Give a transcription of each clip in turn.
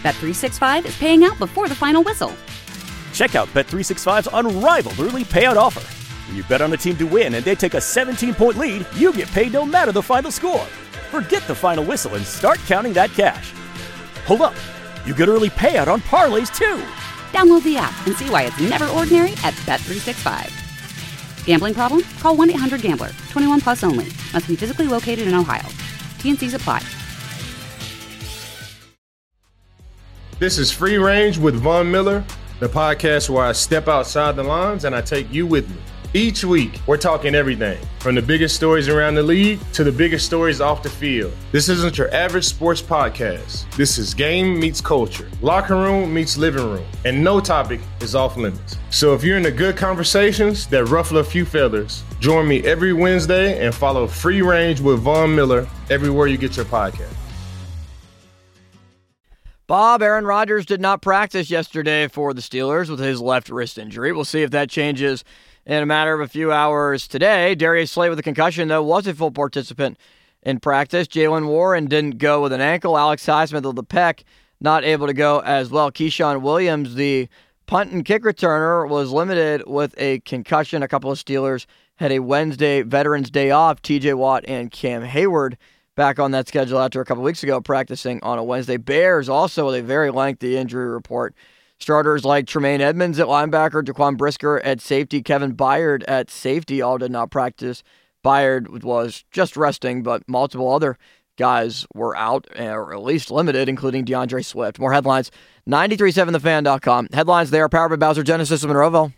Bet365 is paying out before the final whistle. Check out Bet365's unrivaled early payout offer. When you bet on a team to win and they take a 17-point lead, you get paid no matter the final score. Forget the final whistle and start counting that cash. Hold up. You get early payout on parlays, too. Download the app and see why it's never ordinary at Bet365. Gambling problem? Call 1-800-GAMBLER. 21 plus only. Must be physically located in Ohio. T&Cs apply. This is Free Range with Von Miller, the podcast where I step outside the lines and I take you with me. Each week, we're talking everything from the biggest stories around the league to the biggest stories off the field. This isn't your average sports podcast. This is game meets culture, locker room meets living room, and no topic is off limits. So if you're into good conversations that ruffle a few feathers, join me every Wednesday and follow Free Range with Von Miller everywhere you get your podcast. Bob, Aaron Rodgers did not practice yesterday for the Steelers with his left wrist injury. We'll see if that changes in a matter of a few hours today. Darius Slay with a concussion, though, was a full participant in practice. Jaylen Warren didn't go with an ankle. Alex Highsmith of the pec not able to go as well. Keyshawn Williams, the punt and kick returner, was limited with a concussion. A couple of Steelers had a Wednesday Veterans Day off. TJ Watt and Cam Hayward back on that schedule after a couple weeks ago practicing on a Wednesday. Bears also with a very lengthy injury report. Starters like Tremaine Edmonds at linebacker, Jaquan Brisker at safety, Kevin Byard at safety all did not practice. Byard was just resting, but multiple other guys were out, or at least limited, including DeAndre Swift. More headlines, 937thefan.com. Headlines there, powered by Bowser Genesis of Monroeville.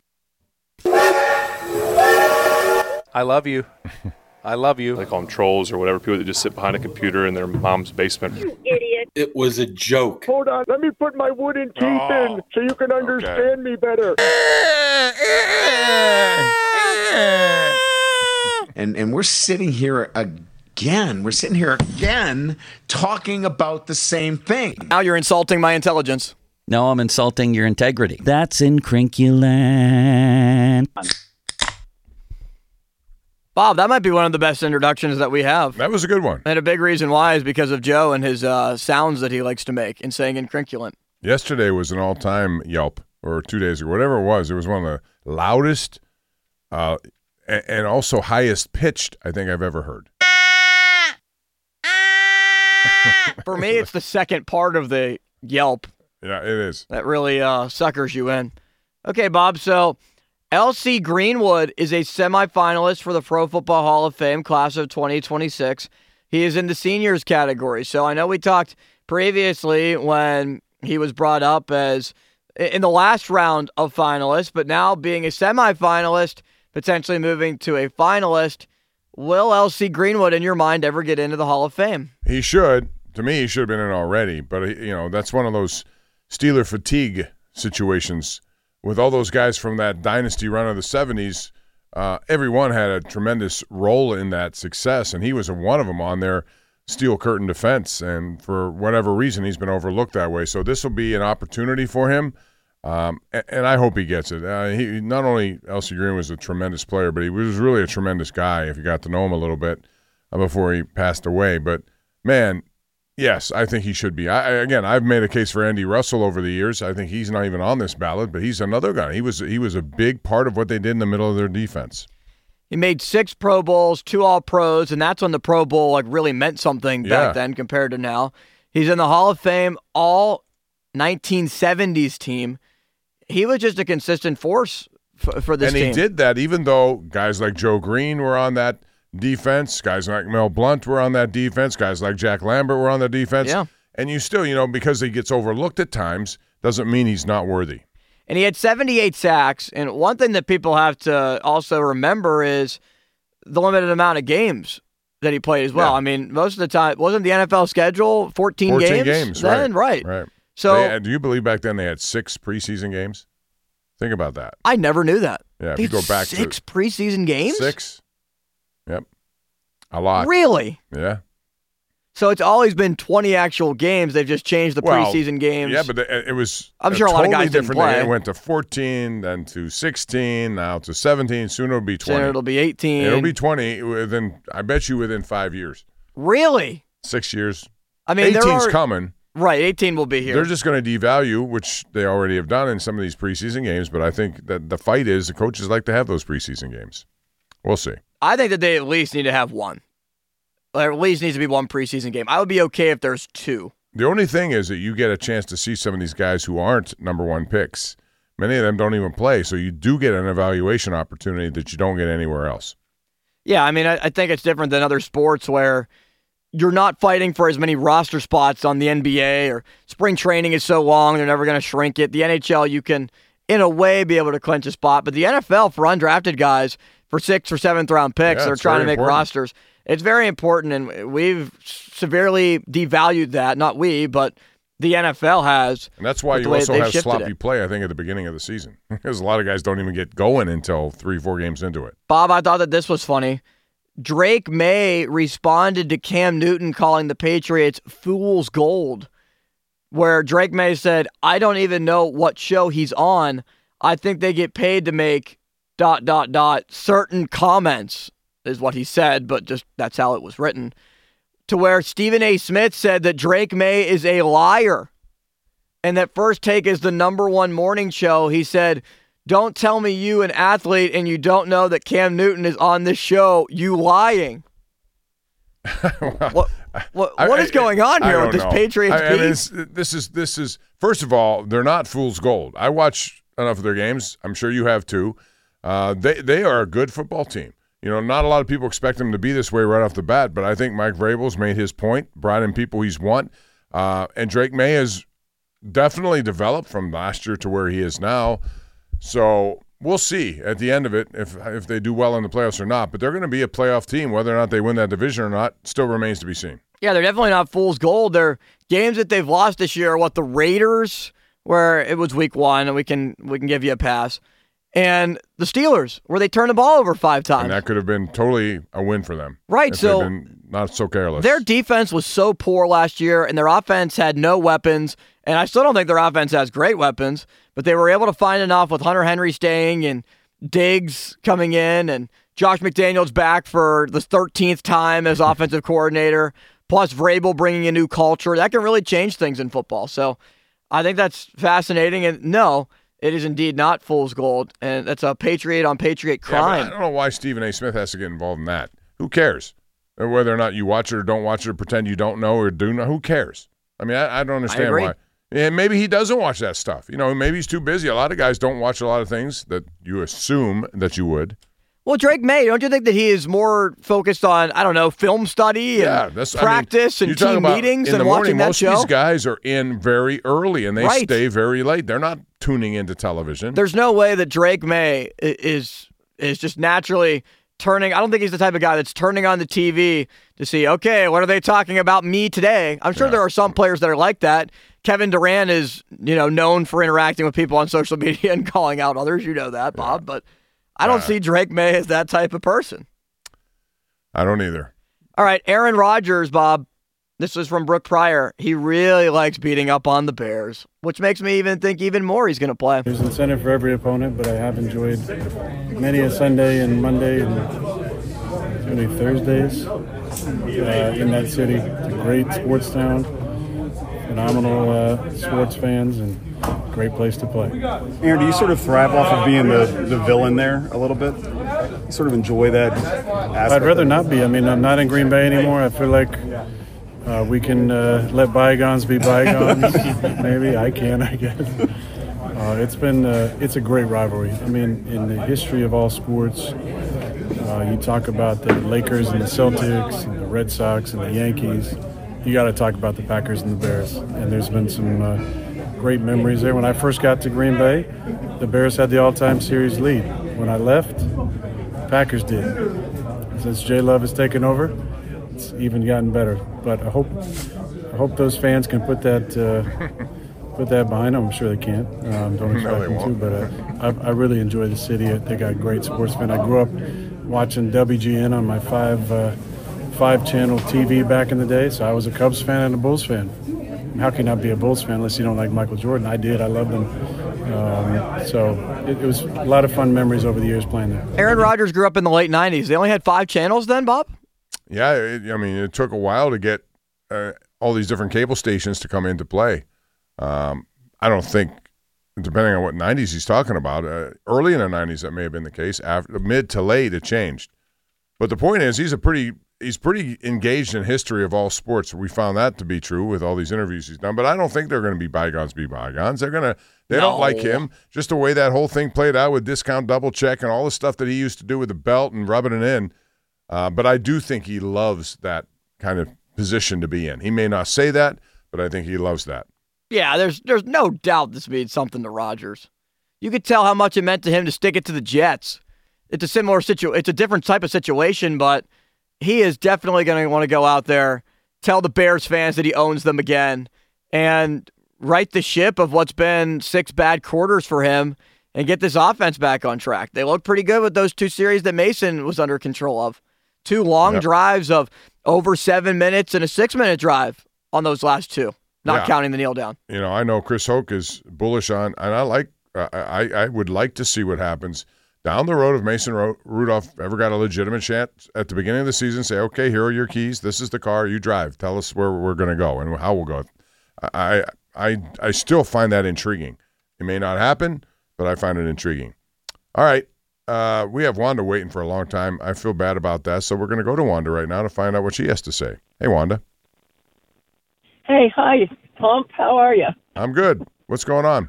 I love you. I love you. They call them trolls or whatever, people that just sit behind a computer in their mom's basement. You idiot. It was a joke. Hold on. Let me put my wooden teeth in so you can understand me better. And we're sitting here again. We're sitting here again talking about the same thing. Now you're insulting my intelligence. No, I'm insulting your integrity. That's incrinculant. Bob, that might be one of the best introductions that we have. That was a good one. And a big reason why is because of Joe and his sounds that he likes to make in saying incrinculant. Yesterday was an all-time Yelp, or 2 days ago, whatever it was. It was one of the loudest and also highest pitched I think I've ever heard. For me, it's the second part of the Yelp. Yeah, it is. That really suckers you in. Okay, Bob, so L.C. Greenwood is a semifinalist for the Pro Football Hall of Fame class of 2026. He is in the seniors category. So I know we talked previously when he was brought up as in the last round of finalists, but now being a semifinalist, potentially moving to a finalist. Will L.C. Greenwood, in your mind, ever get into the Hall of Fame? He should. To me, he should have been in already. But, that's one of those Steeler fatigue situations. With all those guys from that dynasty run of the 70s, everyone had a tremendous role in that success, and he was one of them on their steel curtain defense, and for whatever reason, he's been overlooked that way. So this will be an opportunity for him, and I hope he gets it. He not only L.C. Green was a tremendous player, but he was really a tremendous guy if you got to know him a little bit before he passed away. But, man, yes, I think he should be. I've made a case for Andy Russell over the years. I think he's not even on this ballot, but he's another guy. He was a big part of what they did in the middle of their defense. He made 6 Pro Bowls, 2 All-Pros, and that's when the Pro Bowl really meant something back then compared to now. He's in the Hall of Fame all 1970s team. He was just a consistent force for this team. And he did that even though guys like Joe Green were on that defense, guys like Mel Blount were on that defense, guys like Jack Lambert were on the defense. Yeah. And you still, because he gets overlooked at times, doesn't mean he's not worthy. And he had 78 sacks. And one thing that people have to also remember is the limited amount of games that he played as well. Yeah. I mean, most of the time, wasn't the NFL schedule 14 games? 14 games, then? Right. So, do you believe back then they had 6 preseason games? Think about that. I never knew that. Yeah, if you go back 6 preseason games? 6. Yep. A lot. Really? Yeah. So it's always been 20 actual games. They've just changed the preseason games. Yeah, but it was I'm sure a lot of guys different. Didn't play. It went to 14, then to 16, now to 17. Soon it'll be 20. Soon it'll be 18. It'll be 20 within 5 years. Really? 6 years. I mean, 18's coming. Right, 18 will be here. They're just going to devalue, which they already have done in some of these preseason games, but I think that the fight is the coaches like to have those preseason games. We'll see. I think that they at least need to have one. There at least needs to be one preseason game. I would be okay if there's 2. The only thing is that you get a chance to see some of these guys who aren't number 1 picks. Many of them don't even play, so you do get an evaluation opportunity that you don't get anywhere else. Yeah, I mean, I think it's different than other sports where you're not fighting for as many roster spots on the NBA, or spring training is so long, they're never going to shrink it. The NHL, you can, in a way, be able to clinch a spot. But the NFL, for undrafted guys, for 6th or 7th round picks, they're trying to make rosters. It's very important, and we've severely devalued that. Not we, but the NFL has. And that's why you also have sloppy play, I think, at the beginning of the season. Because a lot of guys don't even get going until 3-4 games into it. Bob, I thought that this was funny. Drake May responded to Cam Newton calling the Patriots fool's gold, where Drake May said, I don't even know what show he's on. I think they get paid to make ... certain comments, is what he said, but just that's how it was written. To where Stephen A. Smith said that Drake May is a liar, and that First Take is the #1 morning show. He said, don't tell me you, an athlete, and you don't know that Cam Newton is on this show. You lying. Well, what is going on here with this Patriots beef? This is first of all, they're not fool's gold. I watch enough of their games. I'm sure you have too. They are a good football team. You know, not a lot of people expect them to be this way right off the bat, but I think Mike Vrabel's made his point, brought in people he's want, and Drake May has definitely developed from last year to where he is now. So we'll see at the end of it if they do well in the playoffs or not. But they're going to be a playoff team. Whether or not they win that division or not still remains to be seen. Yeah, they're definitely not fool's gold. Their games that they've lost this year are the Raiders, where it was week 1, and we can give you a pass, and the Steelers, where they turned the ball over 5 times. And that could have been totally a win for them. Right, so they've been not so careless. Their defense was so poor last year, and their offense had no weapons. And I still don't think their offense has great weapons, but they were able to find enough with Hunter Henry staying and Diggs coming in and Josh McDaniels back for the 13th time as offensive coordinator, plus Vrabel bringing a new culture. That can really change things in football. So I think that's fascinating. And no, it is indeed not fool's gold, and that's a Patriot-on-Patriot crime. I don't know why Stephen A. Smith has to get involved in that. Who cares? Whether or not you watch it or don't watch it or pretend you don't know or do know, who cares? I mean, I don't understand why. And maybe he doesn't watch that stuff. You know, maybe he's too busy. A lot of guys don't watch a lot of things that you assume that you would. Well, Drake May, don't you think that he is more focused on, I don't know, film study and practice and team meetings and watching that show? Most of these guys are in very early and they stay very late. They're not tuning into television. There's no way that Drake May is just naturally turning. I don't think he's the type of guy that's turning on the TV to see, okay, what are they talking about me today? I'm sure there are some players that are like that. Kevin Durant is, known for interacting with people on social media and calling out others. You know that, Bob. But I don't see Drake May as that type of person. I don't either. All right, Aaron Rodgers, Bob. This is from Brooke Pryor. He really likes beating up on the Bears, which makes me think even more he's going to play. There's incentive for every opponent, but I have enjoyed many a Sunday and Monday and many Thursdays in that city. It's a great sports town, phenomenal sports fans, and great place to play. Aaron, do you sort of thrive off of being the villain there a little bit? You sort of enjoy that aspect? I'd rather not be. I mean, I'm not in Green Bay anymore. I feel like we can let bygones be bygones. Maybe I can, I guess. It's a great rivalry. I mean, in the history of all sports, you talk about the Lakers and the Celtics and the Red Sox and the Yankees. You got to talk about the Packers and the Bears. And there's been some great memories there. When I first got to Green Bay, the Bears had the all-time series lead. When I left, the Packers did. Since Jay Love has taken over, it's even gotten better. But I hope those fans can put that behind them. I'm sure they can. Don't expect them to, but I really enjoy the city. They got great sports fans. I grew up watching WGN on my five-channel TV back in the day, so I was a Cubs fan and a Bulls fan. How can you not be a Bulls fan unless you don't like Michael Jordan? I did. I loved him. So it was a lot of fun memories over the years playing there. Aaron Rodgers grew up in the late 90s. They only had 5 channels then, Bob? Yeah, it took a while to get all these different cable stations to come into play. I don't think, depending on what 90s he's talking about, early in the 90s that may have been the case. After mid to late, it changed. But the point is, he's pretty engaged in history of all sports. We found that to be true with all these interviews he's done. But I don't think they're going to be bygones be bygones. They don't like him. Just the way that whole thing played out with discount double check and all the stuff that he used to do with the belt and rubbing it in. But I do think he loves that kind of position to be in. He may not say that, but I think he loves that. Yeah, there's no doubt this means something to Rodgers. You could tell how much it meant to him to stick it to the Jets. It's a similar situation. It's a different type of situation, but he is definitely going to want to go out there, tell the Bears fans that he owns them again, and right the ship of what's been 6 bad quarters for him and get this offense back on track. They look pretty good with those 2 series that Mason was under control of. 2 long drives of over 7 minutes and a 6-minute drive on those last 2, not counting the kneel down. You know, I know Chris Hoke is bullish on, and I would like to see what happens down the road if Mason Rudolph ever got a legitimate chance at the beginning of the season. Say, okay, here are your keys. This is the car. You drive. Tell us where we're going to go and how we'll go. I still find that intriguing. It may not happen, but I find it intriguing. All right. We have Wanda waiting for a long time. I feel bad about that, so we're going to go to Wanda right now to find out what she has to say. Hey, Wanda. Hey, hi, Tom. How are you? I'm good. What's going on?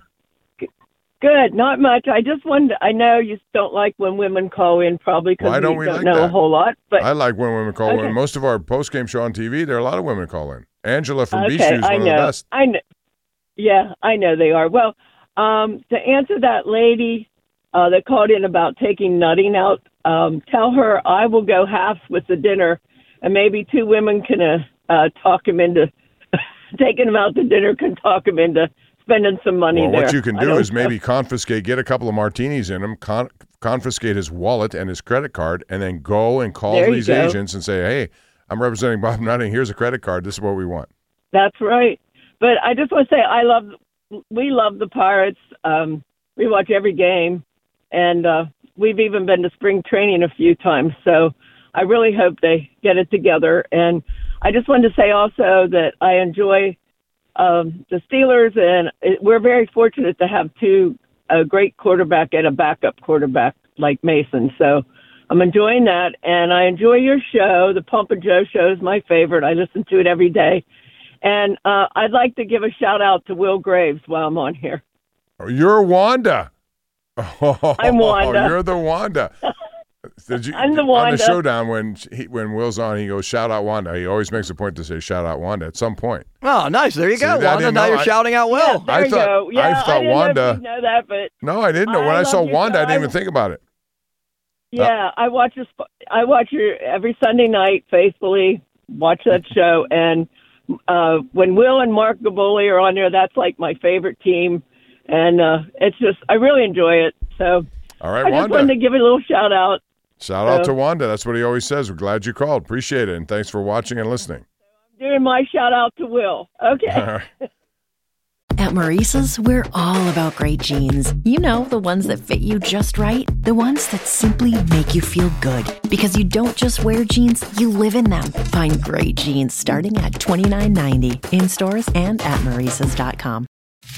Good. Not much. I just wanted I know you don't like when women call in, probably because you don't know a whole lot. But I like when women call in. Most of our post-game show on TV, there are a lot of women call in. Angela from Beach View is one of the best. I know. Yeah, I know they are. Well, to answer that lady that called in about taking nutting out, tell her I will go half with the dinner, and maybe 2 women can talk him into taking him out to dinner, can talk him into spending some money there. What you can do is maybe get a couple of martinis in him, confiscate his wallet and his credit card, and then go and call these agents and say, hey, I'm representing Bob Nutting. Here's a credit card. This is what we want. That's right. But I just want to say we love the Pirates. We watch every game, and we've even been to spring training a few times. So I really hope they get it together. And I just wanted to say also that I enjoy the Steelers, and we're very fortunate to have a great quarterback and a backup quarterback like Mason. So I'm enjoying that, and I enjoy your show. The Pump and Joe show is my favorite. I listen to it every day. And I'd like to give a shout-out to Will Graves while I'm on here. Oh, you're Wanda. Oh, I'm Wanda. You're the Wanda. I'm the Wanda. On the showdown, when Will's on, he goes, shout out Wanda. He always makes a point to say, shout out Wanda at some point. Oh, nice. There you go, Wanda. Now you're shouting out Will. Yeah, there you go. Yeah, I thought didn't Wanda. know if you know that, but no, I didn't know. When I saw Wanda, I didn't even think about it. Yeah, I watch your every Sunday night faithfully. Watch that show, and when Will and Mark Gaboli are on there, that's like my favorite team, and it's just I really enjoy it. So all right, I just wanted to give a little shout out. Shout out to Wanda. That's what he always says. We're glad you called. Appreciate it, and thanks for watching and listening. I'm doing my shout out to Will. Okay. All right. At Maurice's, we're all about great jeans. You know, the ones that fit you just right. The ones that simply make you feel good. Because you don't just wear jeans, you live in them. Find great jeans starting at $29.90 in stores and at Maurice's.com.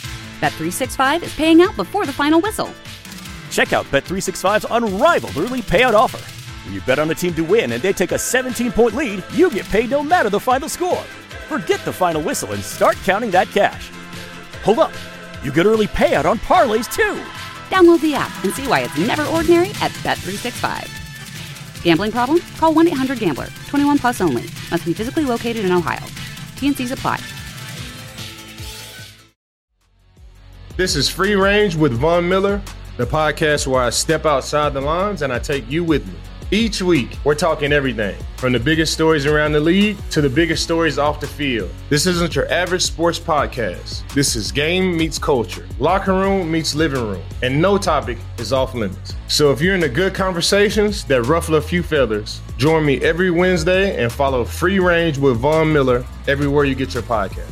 Bet365 is paying out before the final whistle. Check out Bet365's unrivaled early payout offer. When you bet on a team to win and they take a 17-point lead, you get paid no matter the final score. Forget the final whistle and start counting that cash. Hold up. You get early payout on parlays, too. Download the app and see why it's never ordinary at Bet365. Gambling problem? Call 1-800-GAMBLER. 21 plus only. Must be physically located in Ohio. T&Cs apply. This is Free Range with Von Miller, the podcast where I step outside the lines and I take you with me. Each week, we're talking everything from the biggest stories around the league to the biggest stories off the field. This isn't your average sports podcast. This is game meets culture, locker room meets living room, and no topic is off limits. So if you're into good conversations that ruffle a few feathers, join me every Wednesday and follow Free Range with Von Miller everywhere you get your podcast.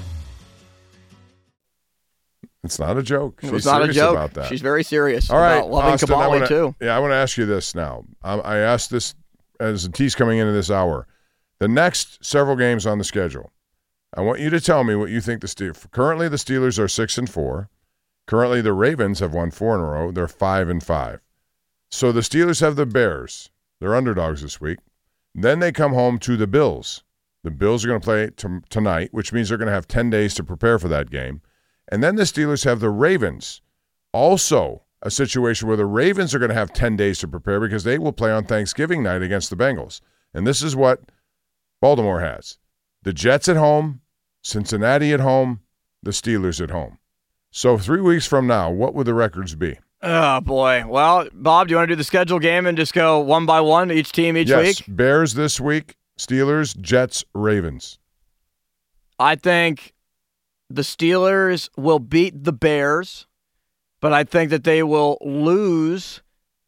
It's not a joke. It's not a joke. About that. She's very serious about loving Austin, Kabali, too. Yeah, I want to ask you this now. I asked this as a tease coming into this hour. The next several games on the schedule, I want you to tell me what you think the Steelers. Currently, the Steelers are 6-4. Currently, the Ravens have won 4 in a row. They're 5-5. So the Steelers have the Bears. They're underdogs this week. Then they come home to the Bills. The Bills are going to play tonight, which means they're going to have 10 days to prepare for that game. And then the Steelers have the Ravens. Also, a situation where the Ravens are going to have 10 days to prepare because they will play on Thanksgiving night against the Bengals. And this is what Baltimore has. The Jets at home, Cincinnati at home, the Steelers at home. So 3 weeks from now, what would the records be? Oh, boy. Well, Bob, do you want to do the schedule game and just go one by one, each team each week? Yes, Bears this week, Steelers, Jets, Ravens. I think the Steelers will beat the Bears, but I think that they will lose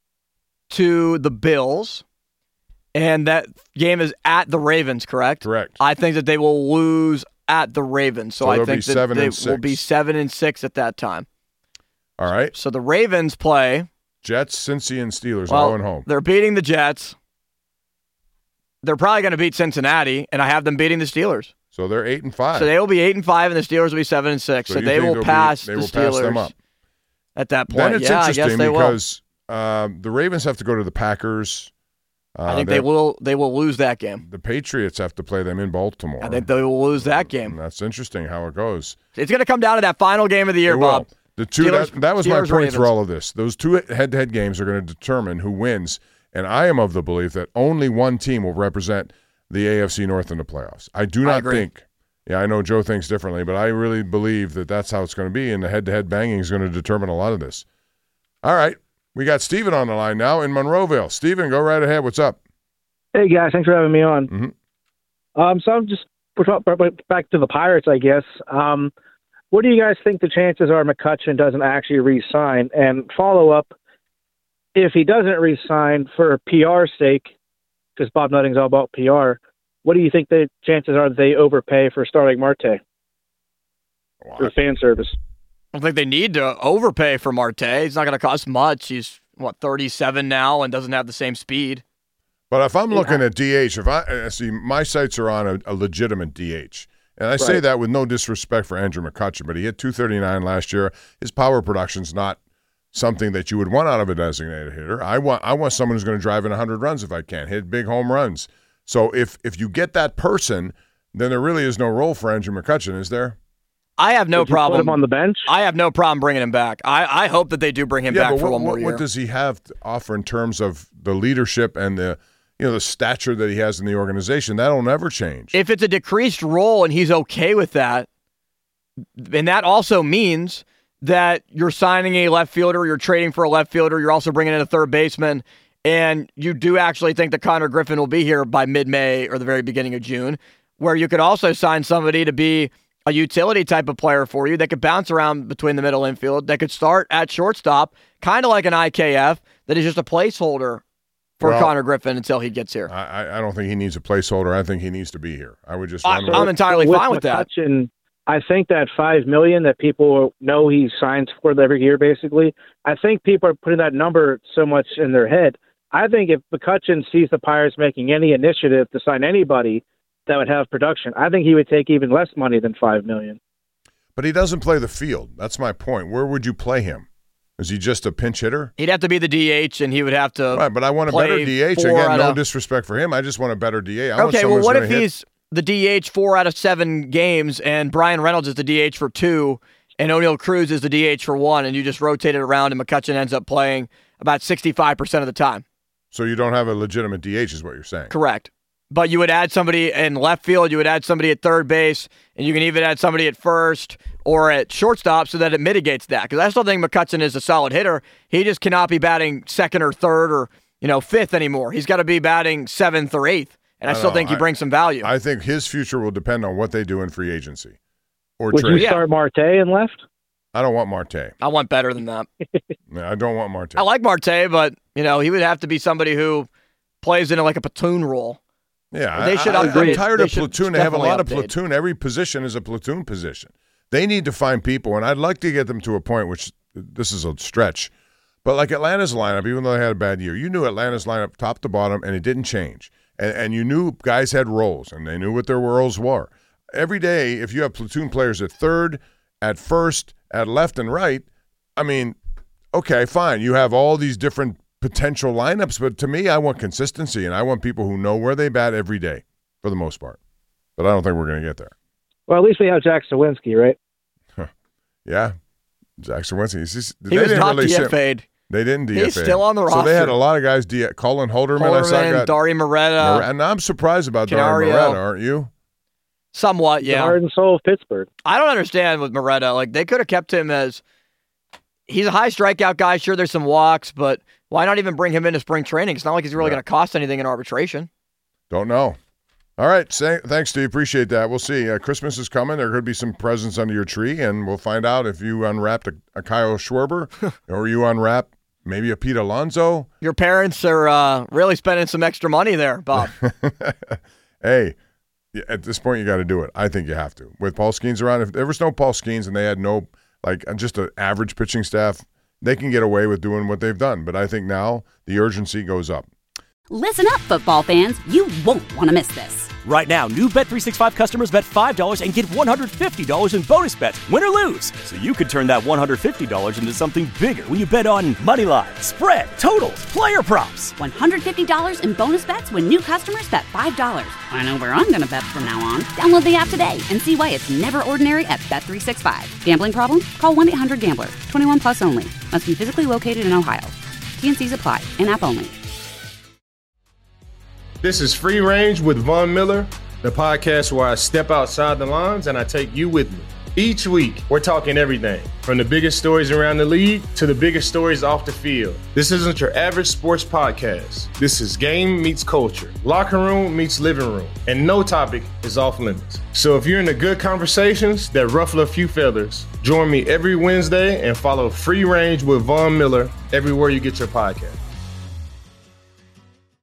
to the Bills. And that game is at the Ravens, correct? Correct. I think that they will lose at the Ravens. So I think that they will be 7-6 at that time. All right. So the Ravens play Jets, Cincy, and Steelers all at home. They're beating the Jets. They're probably going to beat Cincinnati, and I have them beating the Steelers. So they're 8-5. So they will be 8-5, and the Steelers will be 7-6. So they will pass the Steelers. Pass them up at that point. Then it's interesting I guess they because the Ravens have to go to the Packers. I think they will lose that game. The Patriots have to play them in Baltimore. I think they will lose that game. That's interesting how it goes. It's going to come down to that final game of the year, Bob. The two Steelers, that was my point Ravens. through all of this. Those two head-to-head games are going to determine who wins, and I am of the belief that only one team will represent the AFC North in the playoffs. I do not think. Yeah, I know Joe thinks differently, but I really believe that that's how it's going to be, and the head-to-head banging is going to determine a lot of this. All right, we got Steven on the line now in Monroeville. Steven, go right ahead. What's up? Hey, guys. Thanks for having me on. Mm-hmm. So I'm just back to the Pirates, I guess. What do you guys think the chances are McCutchen doesn't actually re-sign? And follow-up, if he doesn't re-sign for PR's sake, because Bob Nutting's all about PR, what do you think the chances are that they overpay for Starling Marte for fan service? I don't think they need to overpay for Marte. He's not going to cost much. He's, 37 now and doesn't have the same speed. But if I'm looking at DH, if I see my sights are on a legitimate DH, and I say that with no disrespect for Andrew McCutchen, but he hit .239 last year. His power production's not something that you would want out of a designated hitter. I want someone who's going to drive in 100 runs if I can, hit big home runs. So if you get that person, then there really is no role for Andrew McCutchen, is there? I have no problem. Put him on the bench? I have no problem bringing him back. I hope that they do bring him back for one more year. What does he have to offer in terms of the leadership and the stature that he has in the organization? That'll never change. If it's a decreased role and he's okay with that, and that also means that you're signing a left fielder, you're trading for a left fielder, you're also bringing in a third baseman, and you do actually think that Connor Griffin will be here by mid-May or the very beginning of June, where you could also sign somebody to be a utility type of player for you that could bounce around between the middle infield, that could start at shortstop, kind of like an IKF, that is just a placeholder for Connor Griffin until he gets here. I don't think he needs a placeholder. I think he needs to be here. I would just. I'm entirely fine with that. I think that $5 million that people know he signs for every year, basically. I think people are putting that number so much in their head. I think if McCutchen sees the Pirates making any initiative to sign anybody that would have production, I think he would take even less money than $5 million. But he doesn't play the field. That's my point. Where would you play him? Is he just a pinch hitter? He'd have to be the DH, and he would have to. Right, but I want a better DH. Again, no disrespect for him. I just want a better DH. Okay, well, what if he's the DH 4 out of 7 games, and Brian Reynolds is the DH for 2, and O'Neal Cruz is the DH for 1, and you just rotate it around, and McCutchen ends up playing about 65% of the time? So you don't have a legitimate DH, is what you're saying? Correct. But you would add somebody in left field, you would add somebody at third base, and you can even add somebody at first or at shortstop so that it mitigates that. Because I still think McCutchen is a solid hitter. He just cannot be batting second or third or fifth anymore. He's got to be batting 7th or 8th, and I still think he brings some value. I think his future will depend on what they do in free agency or would trade. Would you start Marte in left? I don't want Marte. I want better than that. I don't want Marte. I like Marte, but he would have to be somebody who plays in like a platoon role. Yeah, they should I'm tired of platoon. They have a lot of platoon. Every position is a platoon position. They need to find people, and I'd like to get them to a point, which this is a stretch, but like Atlanta's lineup, even though they had a bad year, you knew Atlanta's lineup top to bottom, and it didn't change. And you knew guys had roles, and they knew what their roles were. every day, if you have platoon players at third, at first, at left and right, I mean, okay, fine. You have all these different potential lineups, but to me, I want consistency, and I want people who know where they bat every day for the most part. But I don't think we're going to get there. Well, at least we have Jack Sawinski, right? Yeah, Jack Sawinski. He was not DFA'd. They didn't DFA. He's still on the roster. So they had a lot of guys. Colin Holderman, Dauri Moreta. And I'm surprised about Dauri Moreta, aren't you? Somewhat, yeah. The heart and soul of Pittsburgh. I don't understand with Moreta. Like, they could have kept him as he's a high strikeout guy. Sure, there's some walks, but why not even bring him into spring training? It's not like he's really going to cost anything in arbitration. Don't know. All right. Thanks, Steve. Appreciate that. We'll see. Christmas is coming. There could be some presents under your tree, and we'll find out if you unwrapped a Kyle Schwarber or you unwrap maybe a Pete Alonso. Your parents are really spending some extra money there, Bob. Hey, at this point, you got to do it. I think you have to. With Paul Skeens around, if there was no Paul Skeens and they had no, just an average pitching staff, they can get away with doing what they've done. But I think now the urgency goes up. Listen up, football fans. You won't want to miss this. Right now, new Bet365 customers bet $5 and get $150 in bonus bets, win or lose. So you could turn that $150 into something bigger when you bet on money line, spread, totals, player props. $150 in bonus bets when new customers bet $5. I know where I'm going to bet from now on. Download the app today and see why it's never ordinary at Bet365. Gambling problem? Call 1-800-GAMBLER. 21 plus only. Must be physically located in Ohio. T&Cs apply. In-app only. This is Free Range with Von Miller, the podcast where I step outside the lines and I take you with me. Each week, we're talking everything from the biggest stories around the league to the biggest stories off the field. This isn't your average sports podcast. This is game meets culture, locker room meets living room, and no topic is off limits. So if you're into good conversations that ruffle a few feathers, join me every Wednesday and follow Free Range with Von Miller everywhere you get your podcast.